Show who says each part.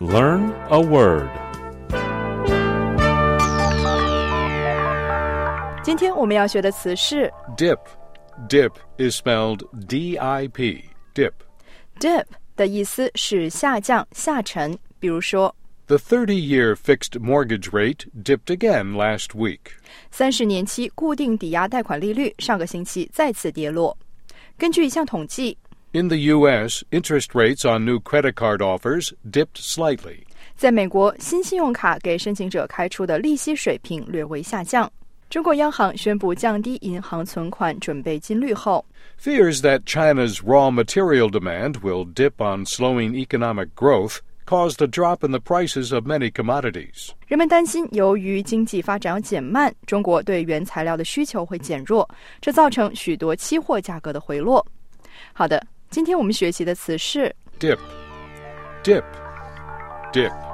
Speaker 1: Learn a word.
Speaker 2: 今天我们要学的词是
Speaker 1: Dip. Dip is spelled D-I-P. Dip.
Speaker 2: dip 的意思是下降、下沉。比如说
Speaker 1: The 30-year fixed mortgage rate dipped again last week.
Speaker 2: 30年期固定抵押贷款利率上个星期再次跌落。根据一项统计
Speaker 1: In the U.S., interest rates on new credit card offers dipped slightly.
Speaker 2: 在美国，新信用卡给申请者开出的利息水平略微下降。中国央行宣布降低银行存款准备金率后
Speaker 1: Fears that China's raw material demand will dip on slowing economic growth caused a drop in the prices of many commodities.
Speaker 2: 人们担心由于经济发展要减慢，中国对原材料的需求会减弱，这造成许多期货价格的回落。好的，今天我们学习的词是
Speaker 1: Dip. Dip. Dip.